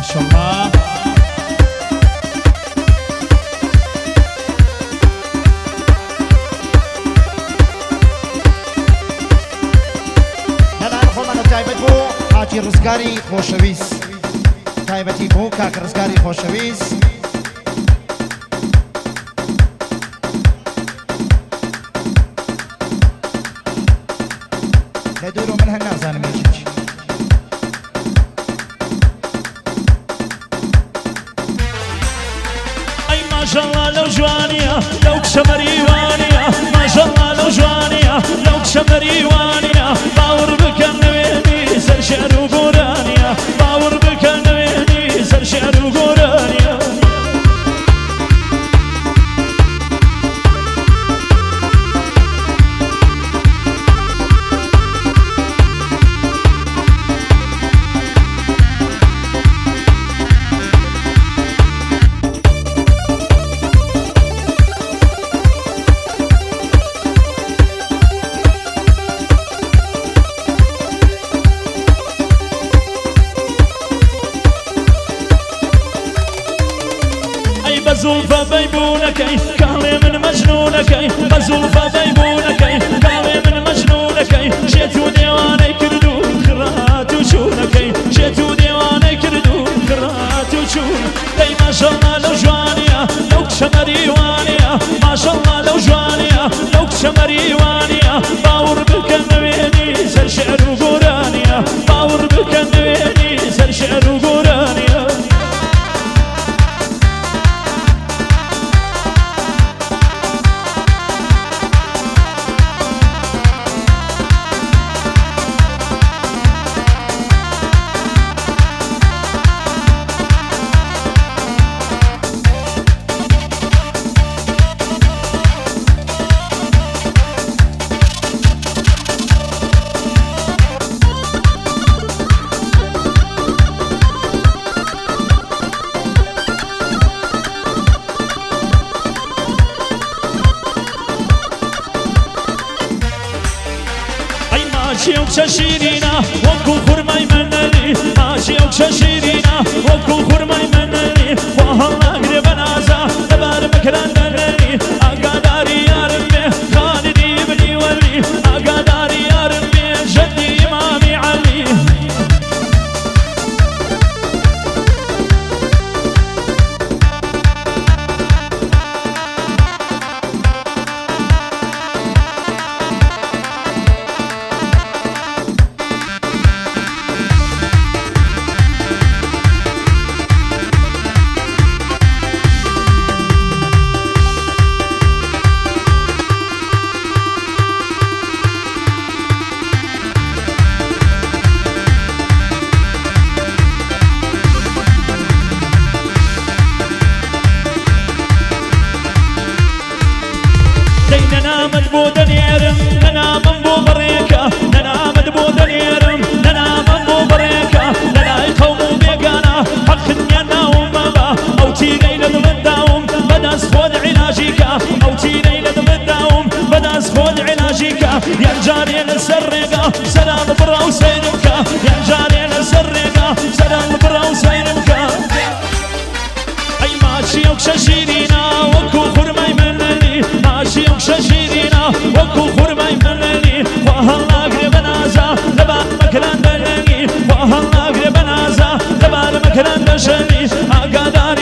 شاء الله. هلا خۆمانە تایبەت بۆ حاجی ڕزگاری خۆشەویست، تایبەتی بۆ کاکە ڕزگاری خۆشەویست. لە دوورۆ من هەر نازانم هیچ. ئەی ماشەڵڵا لەو جوانیە لەو کشە مەریوانیە، ماشەڵڵا لەو جوانیە لەو کشە مەریوانیە، باوەڕ بکەن نوێنی سەر شێر و گۆرانیە، باوەڕ بکەن نوێنی سەر شێر و گۆرانیە. بزولفة بيبونكي قالي من مجنونكي، بزولفة بيبونكي قالي من مجنونكي، جيتو ديواني كردو خرات وشونكي، جيتو ديواني كردو خرات وشون. داي ما شاء الله لو جوانية لو كشة مريوانية، ما شاء الله لو جوانية لو كشة مريوانية، باور بكن ويني سر شعر وقرانية، باور بكن ويني سر شعر وقرانية. ماشي وكششيرينا وكو خرماي منني، ماشي وكششيرينا وكو خرماي منني، وهلا قريب نازا دبار مكران دنني، اقاداري يا ربي خالدي بني ولي، اقاداري يا ربي جدي امامي علي. ننامد بودن يرم ننام بو بريكا، ننامد بودن يرم ننام بو بريكا، للاي قوم بيقانا حق دنيانا ومبا، او تيني لدمداوم بداس خود علاجيكا، او تيني لدمداوم بداس خود علاجيكا، يا جاري للسرقة سلام برا وسينمكا، يا جاري للسرقة سلام برا وسينمكا. اي ماشي وكششيرينا وكو خرماي منني، ماشي وكششيرينا وكو خرماي منني، وهلا قريب نازا لبار مكران دنني، وهلا قريب نازا لبار مكران دشني، اقادار